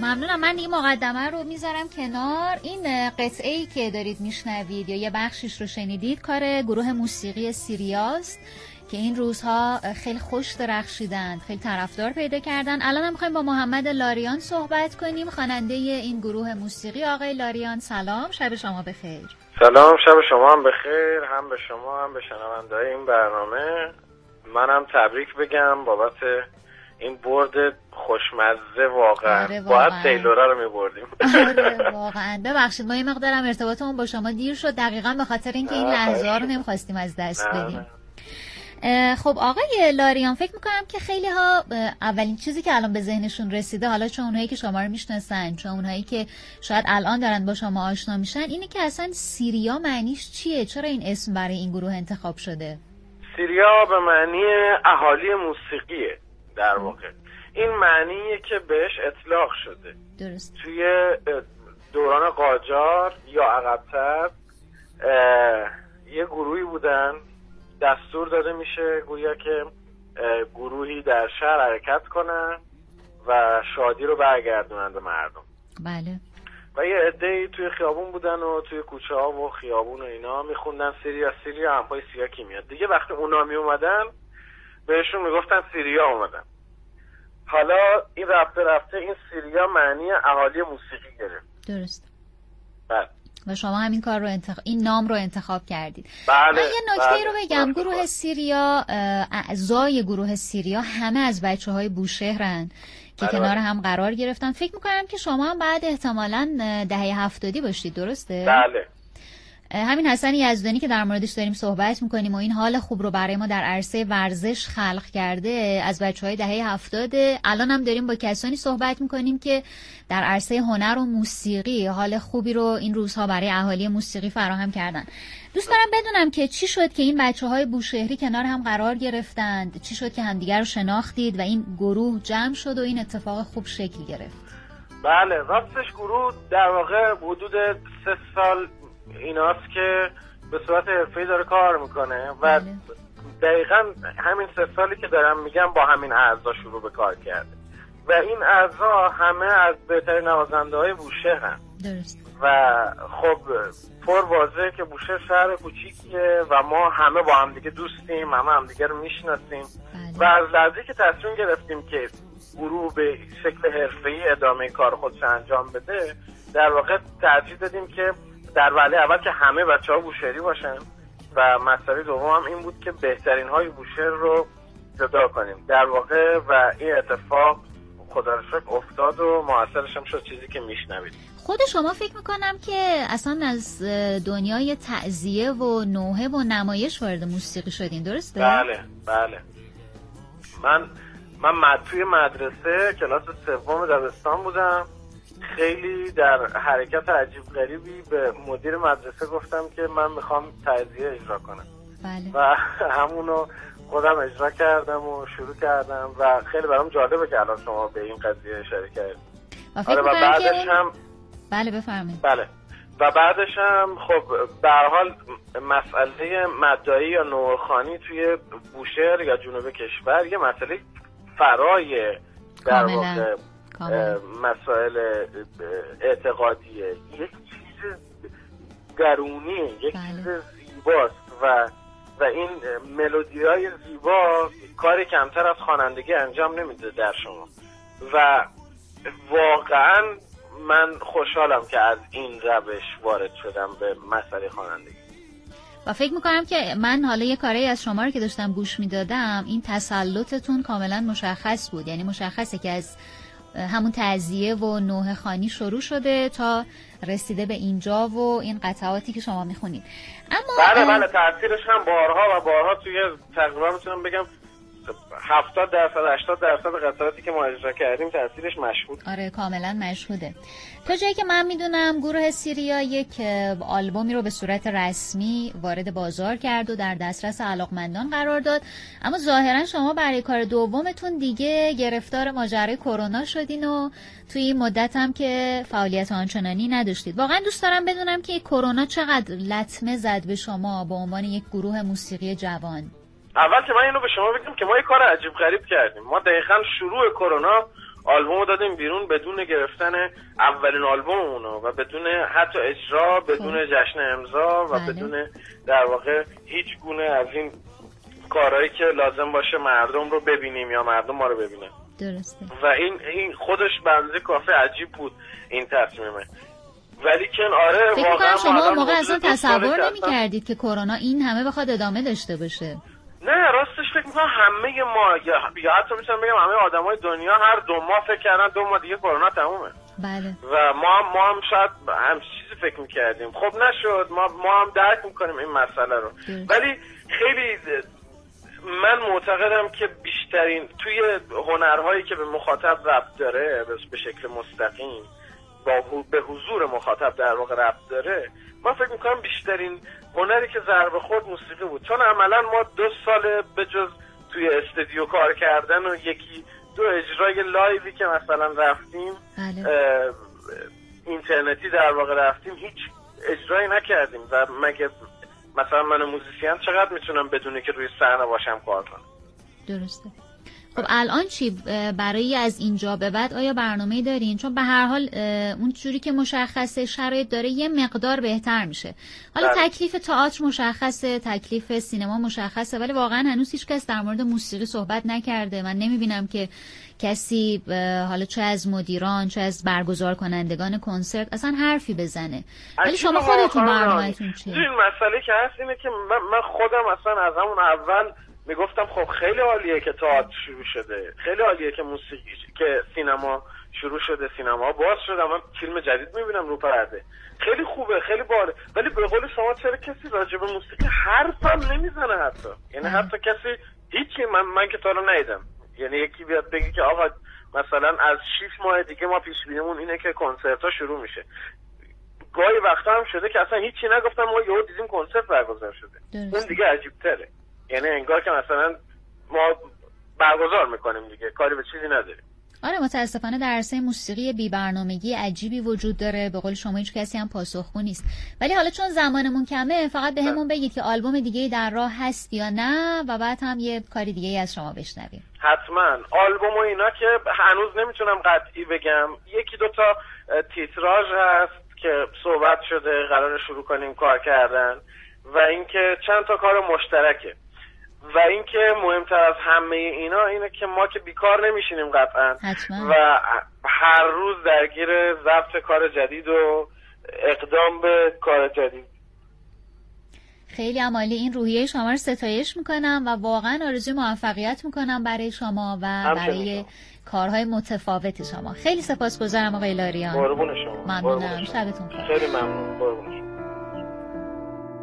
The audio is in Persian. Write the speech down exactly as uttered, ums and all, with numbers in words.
ممنونم. من دیگه مقدمه رو میذارم کنار. این قطعه‌ای که دارید میشنوید یا یه بخشش رو شنیدید کار گروه موسیقی سیریاست که این روزها خیلی خوش درخشیدن، خیلی طرفدار پیدا کردن. الان هم می‌خوایم با محمد لاریان صحبت کنیم، خواننده این گروه موسیقی. آقای لاریان سلام، شب شما بخیر. سلام، شب شما هم بخیر، هم به شما هم به شنونده‌های این برنامه. منم تبریک بگم بابت این برد خوشمزه. واقعا آره باید تیلورا رو می‌بردیم. آره واقعا. ببخشید ما یه مقدارم ارتباطمون با شما دیر شد، دقیقاً به خاطر اینکه این لحظه‌ها رو نمی‌خواستیم از دست بدیم. خب آقای لاریان، فکر میکنم که خیلی ها اولین چیزی که الان به ذهنشون رسیده، حالا چون اونهایی که شما رو میشناسن، چون اونهایی که شاید الان دارن با شما آشنا میشن، اینه که اصلا سیریا معنیش چیه؟ چرا این اسم برای این گروه انتخاب شده؟ سیریا به معنی اهالی موسیقیه در واقع. این معنیه که بهش اطلاق شده. درست. توی دوران قاجار یا عقب‌تر یه گروهی بودن، دستور داده میشه گویا که گروهی در شهر حرکت کنن و شادی رو برگردونن به مردم. بله. و یه عده‌ای توی خیابون بودن و توی کوچه ها و خیابون و اینا میخوندن سیریا سیریا، همپای سیریا کی میاد. دیگه وقتی اونا می اومدن بهشون میگفتن سیریا اومدن. حالا این رفته رفته این سیریا معنی اهالی موسیقی گرفت. درست. بله. و شما همین کار رو انتخاب، این نام رو انتخاب کردید. بله. من یه نکته بله. رو بگم، گروه سیریا، اعضای گروه سیریا همه از بچه‌های بوشهرن که بله. کنار هم قرار گرفتن. فکر می‌کنم که شما هم بعد احتمالاً دهه هفتادی باشید، درسته؟ بله. همین حسن یزدانی که در موردش داریم صحبت میکنیم و این حال خوب رو برای ما در عرصه ورزش خلق کرده، از بچه‌های دهه هفتاد. الان هم داریم با کسانی صحبت میکنیم که در عرصه هنر و موسیقی حال خوبی رو این روزها برای اهالی موسیقی فراهم کردن. دوست دارم بدونم که چی شد که این بچه‌های بوشهری کنار هم قرار گرفتند؟ چی شد که همدیگر رو شناختید و این گروه جمع شد و این اتفاق خوب شکل گرفت؟ بله، راستش گروه در واقع حدود سه سال ایناست که به صورت حرفه‌ای داره کار میکنه و بله. دقیقاً همین سه سالی که دارم میگم با همین اعضا شروع به کار کرده و این اعضا همه از بهترین نوازنده‌های بوشهر هم. درست. و خب پر واضحه که بوشهر شهر کوچیکیه و ما همه با هم دیگه دوستیم، همه هم دیگه رو میشناسیم. بله. و از لحظه‌ای که تصمیم گرفتیم که گروه به شکل حرفه‌ای ادامه کار خودش انجام بده، در واقع ترجیح دادیم که در وهله اول که همه بچه‌ها بوشهری باشن و مسئله دوم هم این بود که بهترین های بوشهر رو جدا کنیم در واقع و این اتفاق خدا رو شکر افتاد و موثرش هم شد چیزی که میشنوید. خود شما فکر میکنم که اصلا از دنیای تعزیه و نوحه و نمایش وارد موسیقی شدین، درسته؟ بله بله. من من مد... توی مدرسه کلاس سوم دبستان بودم. خیلی در حرکت عجیب غریبی به مدیر مدرسه گفتم که من میخوام تعزیه اجرا کنم. بله. و همونو خودم اجرا کردم و شروع کردم و خیلی برام جالبه که الان شما به این قضیه اشاره کردید. و فکر آره و بعدش که... هم بله بفرمایید. بله و بعدش هم خب به هر حال مسئله مدعی یا نوخانی توی بوشهر یا جنوب کشور یه مسئله فرای در واقع مسائل اعتقادیه، یک چیز درونی، یک بله. چیز زیباست و و این ملودیای زیبا کاری کمتر از خوانندگی انجام نمیده در شما و واقعا من خوشحالم که از این روش وارد شدم به مسئله خوانندگی و فکر میکنم که من حالا یه کاری از شما رو که داشتم گوش میدادم، این تسلطتون کاملا مشخص بود. یعنی مشخصه که از همون تعزیه و نوحه خوانی شروع شده تا رسیده به اینجا و این قطعاتی که شما میخونید. اما بله بله تاثیرش هم بارها و بارها توی تقریبا میتونم بگم هفتاد درصد هشتاد درصد قطعاتی که ما اجرا کردیم تاثیرش مشهود. آره کاملا مشهوده. تا جایی که من میدونم گروه سیریا یک آلبومی رو به صورت رسمی وارد بازار کرد و در دسترس علاقمندان قرار داد، اما ظاهرا شما برای کار دومتون دیگه گرفتار ماجرای کرونا شدین و توی این مدت هم که فعالیت آنچنانی نداشتید. واقعا دوست دارم بدونم که کرونا چقدر لطمه زد به شما به عنوان یک گروه موسیقی جوان. اول که من اینو به شما بگم که ما یه کار عجیب غریب کردیم. ما دقیقاً شروع کرونا آلبومو دادیم بیرون بدون گرفتن اولین آلبوممونو و بدون حتی اجرا، بدون جشن امضا و بله. بدون در واقع هیچ گونه از این کارهایی که لازم باشه مردم رو ببینیم یا مردم ما رو ببینن. درسته. و این این خودش بنده کافی عجیب بود این تصمیمه. ولی که آره فکر واقعا شما موقع اصلا تصور نمی‌کردید که کرونا این همه بخواد ادامه داشته باشه. نه راستش فکر می‌کنم همه ما یا, یا حتی میتونم بگم همه آدمای دنیا هر دو ماه فکر کردن دو ماه دیگه کرونا تمومه. بله. و ما ما هم شاید هم چیزی فکر می‌کردیم. خب نشد. ما ما هم درک می‌کنیم این مسئله رو. ده. ولی خیلی من معتقدم که بیشترین توی هنرهایی که به مخاطب ربط داره به شکل مستقیم با به حضور مخاطب در واقع ربط داره، من فکر میکنم بیشترین هنری که ضربه خورد موسیقی بود، چون عملا ما دو سال به جز توی استودیو کار کردن و یکی دو اجرای لایوی که مثلا رفتیم اینترنتی در واقع رفتیم هیچ اجرایی نکردیم و مگه مثلا من موزیسین چقدر میتونم بدونه که روی صحنه باشم کار کنم. درسته. خب الان چی برای از اینجا به بعد آیا برنامه‌ای دارین؟ چون به هر حال اون جوری که مشخصه شرایط داره یه مقدار بهتر میشه. حالا ده. تکلیف تئاتر مشخصه، تکلیف سینما مشخصه، ولی واقعا هنوز هیچ کس در مورد موسیقی صحبت نکرده. من نمیبینم که کسی حالا چه از مدیران چه از برگزار کنندگان کنسرت اصلا حرفی بزنه. ولی شما خودتون برنامه‌تون چیه؟ این مسئله که هست اینه که من خودم اصلا از همون اول میگفتم خب خیلی عالیه که تئاتر شروع شده، خیلی عالیه که موسیقی که سینما شروع شده، سینما باز شده، من فیلم جدید میبینم رو پرده، خیلی خوبه، خیلی باحاله، ولی به قول شما چرا کسی راجع به موسیقی حرفم نمیزنه حتی؟ یعنی حتی کسی هیچی من من که تا الان ندیدم. یعنی یکی بیاد بگه که آقا مثلا از شش ماه دیگه ما پیش بینیمون اینه که کنسرت‌ها شروع میشه. گاهی وقتا هم شده که اصلا هیچی نگفتم ما یهو دیدیم کنسرت برگزار شده. درست. اون دیگه عجیب‌تره. یعنی انگار که مثلا ما برگزار میکنیم دیگه، کاری به چیزی نداریم. آره متاسفانه در عرصه موسیقی بی برنامگی عجیبی وجود داره، به قول شما هیچ کسی هم پاسخگو نیست. ولی حالا چون زمانمون کمه فقط به همون بگید که آلبوم دیگه در راه هست یا نه و بعد هم یه کاری دیگه از شما بشنویم. حتما آلبوم و اینا که هنوز نمیتونم قطعی بگم، یکی دو تا تیتراژ هست که صحبت شده قرار شروع کنیم کار کردن و اینکه چند تا کار مشترکه و اینکه مهمتر از همه اینا اینه که ما که بیکار نمیشینیم قطعا حتما. و هر روز درگیر ضبط کار جدید و اقدام به کار جدید. خیلی عالی، این روحیه شما رو ستایش میکنم و واقعا آرزوی موفقیت میکنم برای شما و برای کارهای متفاوت شما. خیلی سپاسگزارم آقای لاریان. قربون شما. ممنونم. شبتون بخیر. خیلی ممنون. قربون.